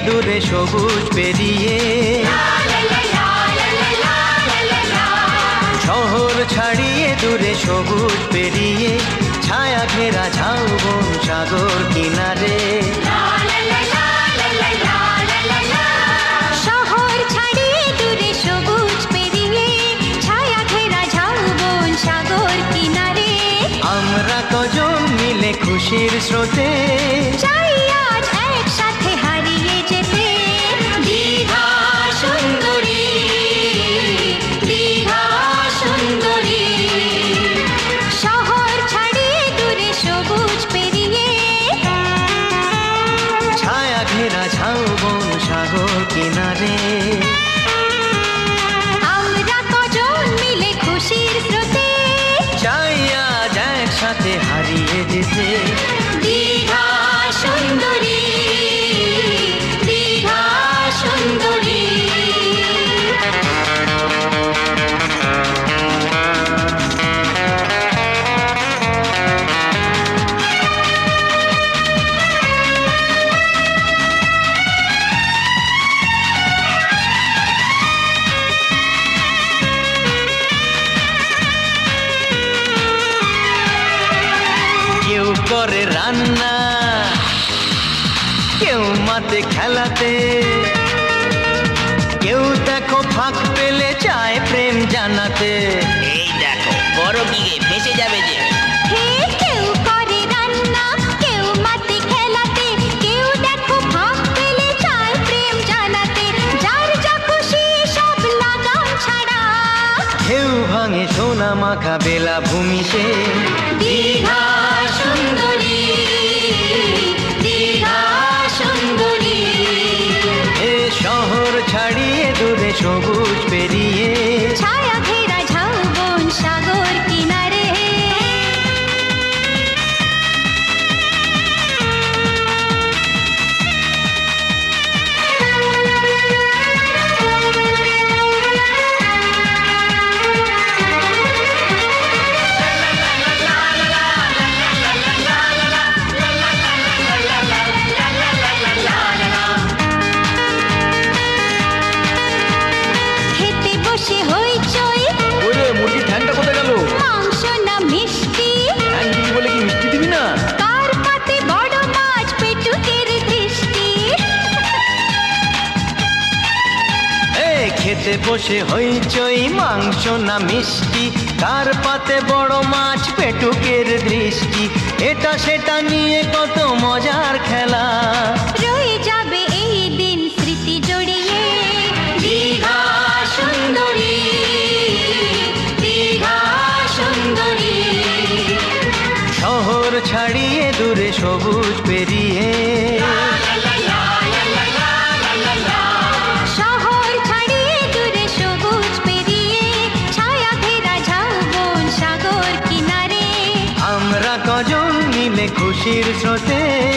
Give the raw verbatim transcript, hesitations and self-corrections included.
দূরে সবুজ পেরিয়ে, শহর ছাড়িয়ে দূরে সবুজ পেরিয়ে, ছায়া ঘেরা ঝাউবন সাগর কিনারে। শহর ছাড়িয়ে দূরে সবুজ পেরিয়ে, ছায়া ঘেরা ঝাউবন সাগর কিনারে। আমরা কজন মিলে খুশির স্রোতে, চাই আজ একসাথে হারিয়ে যেতে। দীঘা সুন্দরী, দীঘা সুন্দরী। শহর ছাড়িয়ে দূরে সবুজ পেরিয়ে, ছায়া ঘেরা ঝাউবন সাগর কিনারে। আমরা কজন মিলে খুশির স্রোতে, চাই আজ একসাথে হারিয়ে যেতে। দীঘা সুন্দরী, দীঘা সুন্দরী। কেউ করে রান্না, কেউ মাঠে খেলাতে, কেউ দেখো ফাঁক পেলে চায় প্রেম জানাতে। এই দেখো বড় দিকে ফেসে যাবে যে। হে কেউ করে রান্না, কেউ মাটি খেলাতে, কেউ দেখো ফাঁক পেলে চায় প্রেম জানাতে। যার যা খুশি সব লাগাম ছাড়া, কেউ ভাঙে সোনা মাখা বেলা ভূমিতে। দীঘা সুন্দরী, দীঘা সুন্দরী। এ শহর ছাড়িয়ে দূরে সবুজ পেরিয়ে, ছায়া ঘেরা ঝাউবন সাগর কিনারে। খেতে বসে হইচই, ওরে মুরগি ঠ্যাংটা কোথায় গেল? মাংস না মিষ্টি, ঠ্যাং দিবি বলে কি মিষ্টি দিবি না? কার পাতে বড় মাছ পেটুকের দৃষ্টি। এ খেতে বসে হইচই, মাংস না মিষ্টি, কার পাতে বড় মাছ পেটুকের দৃষ্টি। এটা সেটা নিয়ে কত মজার খেলা, রয়ে যাবে এই দিন স্মৃতি জড়িয়ে। দীঘা সুন্দরী, দীঘা সুন্দরী। শহর ছাড়িয়ে দূরে সবুজ পেরিয়ে, শহর ছাড়িয়ে দূরে সবুজ পেরিয়ে, ছায়া ঘেরা ঝাউবন সাগর কিনারে। আমরা কজন মিলে খুশির স্রোতে,